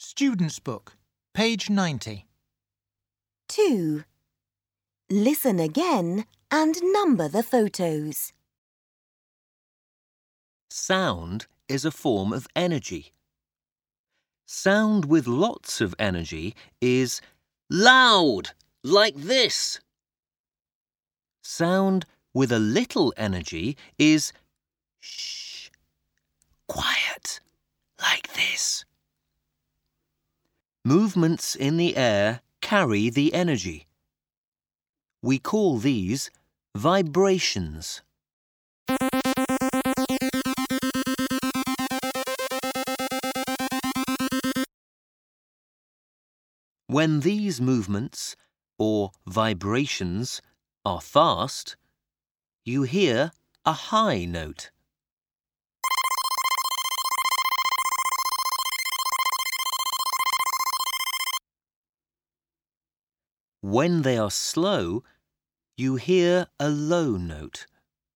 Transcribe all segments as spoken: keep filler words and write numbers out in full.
Student's Book, page ninety. two. Listen again and number the photos. Sound is a form of energy. Sound with lots of energy is loud, like this. Sound with a little energy is shh, quiet, like this. Movements in the air carry the energy. We call these vibrations. When these movements, or vibrations, are fast, you hear a high note. When they are slow, you hear a low note.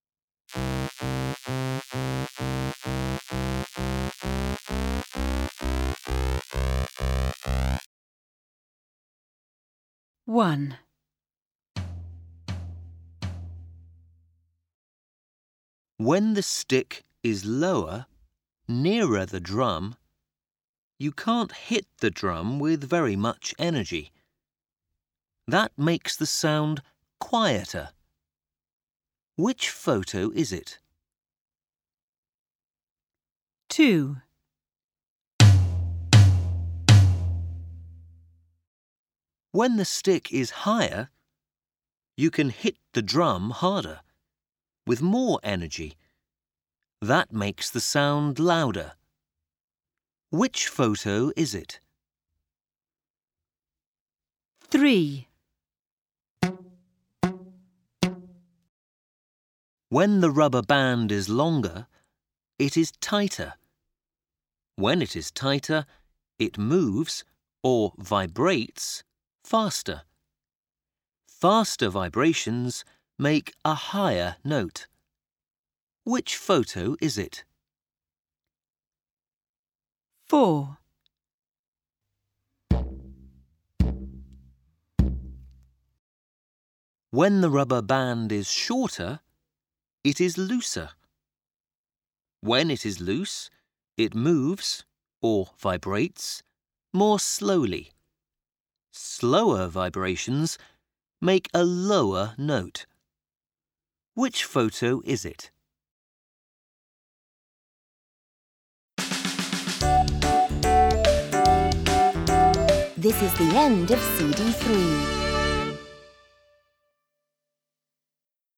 one. When the stick is lower, nearer the drum, you can't hit the drum with very much energy. That makes the sound quieter. Which photo is it? two. When the stick is higher, you can hit the drum harder, with more energy. That makes the sound louder. Which photo is it? three. When the rubber band is longer, it is tighter. When it is tighter, it moves, or vibrates, faster. Faster vibrations make a higher note. Which photo is it? four. When the rubber band is shorter, it is looser. When it is loose, it moves, or vibrates, more slowly. Slower vibrations make a lower note. Which photo is it? This is the end of C D three.